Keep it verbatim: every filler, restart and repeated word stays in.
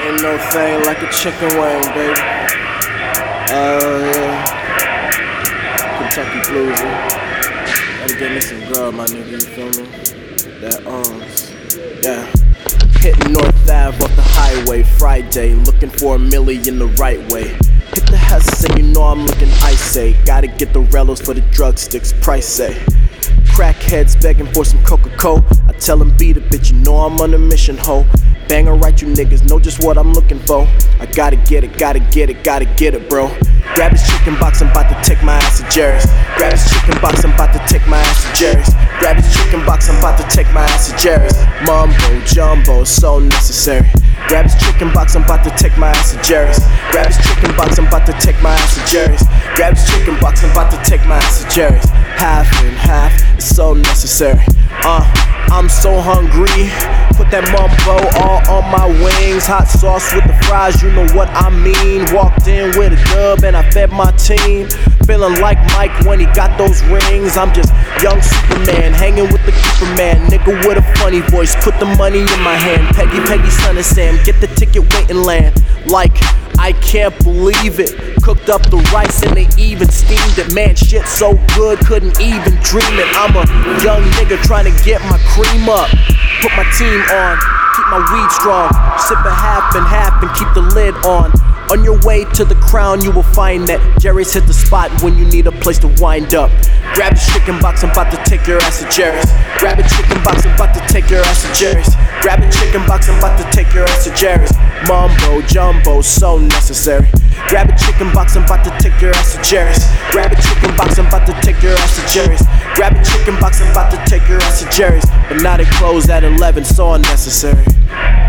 Ain't no thing like a chicken wing, baby. Uh, yeah. Kentucky Blues, yeah. Gotta get me some grub, my nigga, you feel me? That owns, yeah. Hitting North Ave off the highway, Friday. Looking for a million the right way. Hit the Hess and you know I'm looking icy. Gotta get the relos for the drug sticks, price say. Crackheads begging for some Coca-Cola. I tell them beat a bitch, you know I'm on a mission, ho. Banger right, you niggas know just what I'm looking for. I gotta get it, gotta get it, gotta get it, bro. Grab his chicken box, I'm about to take my ass to Jerry's. Grab his chicken box, I'm about to take my ass to Jerry's. Grab his chicken box, I'm about to take my ass to Jerry's. Mumbo jumbo, so necessary. Grab his chicken box, I'm about to take my ass to Jerry's. Grab his chicken box, I'm about to take my ass to Jerry's. Grab his chicken box, I'm about to take my ass to Jerry's. Half and half, it's so necessary. Uh, I'm so hungry. Put that mumbo all on my wings. Hot sauce with the fries, you know what I mean. Walked in with a dub and I fed my team. Feeling like Mike when he got those rings. I'm just young Superman, hanging with the keeper man. Nigga with a funny voice, put the money in my hand. Peggy, Peggy, son of Sam, get the ticket, wait and land. Like, I can't believe it. Cooked up the rice and they even steamed it. Man, shit so good, couldn't even dream it. I'm a young nigga trying to get my cream up. Put my team on, keep my weed strong. Sip a half and half and keep the lid on. On your way to the crown, you will find that Jerry's hit the spot when you need a place to wind up. Grab a chicken box, I'm about to take your ass to Jerry's. Grab a chicken box, I'm about to take your ass to Jerry's. Grab a chicken box, I'm about to take your ass to Jerry's. Mumbo jumbo, so necessary. Grab a chicken box, I'm about to take your ass to Jerry's. Grab a chicken box, I'm about to take your ass to Jerry's. Grab a chicken box, I'm about to take your ass to Jerry's. But now they close at eleven, so unnecessary.